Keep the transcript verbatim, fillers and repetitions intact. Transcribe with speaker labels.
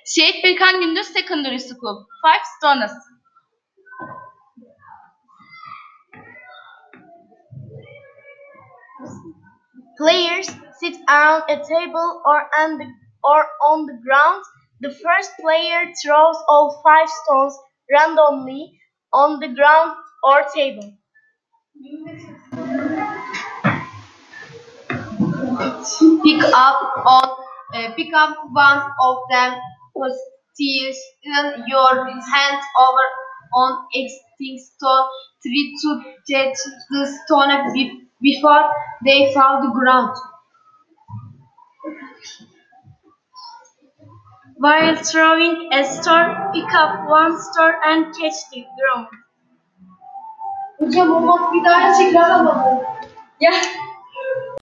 Speaker 1: Şehit Birkan Gündüz Secondary School. Five stones.
Speaker 2: Players sit around a table or on the, or on the ground. The first player throws all five stones randomly on the ground or table.
Speaker 3: Pick up on uh, pick up one of them, position your hand over on existing stone. Try to catch the stone be- before they fall the ground.
Speaker 2: While throwing a stone, pick up one stone and catch the ground.
Speaker 3: Hocam olmaz bir tane tekrar alalım.
Speaker 2: Yeah.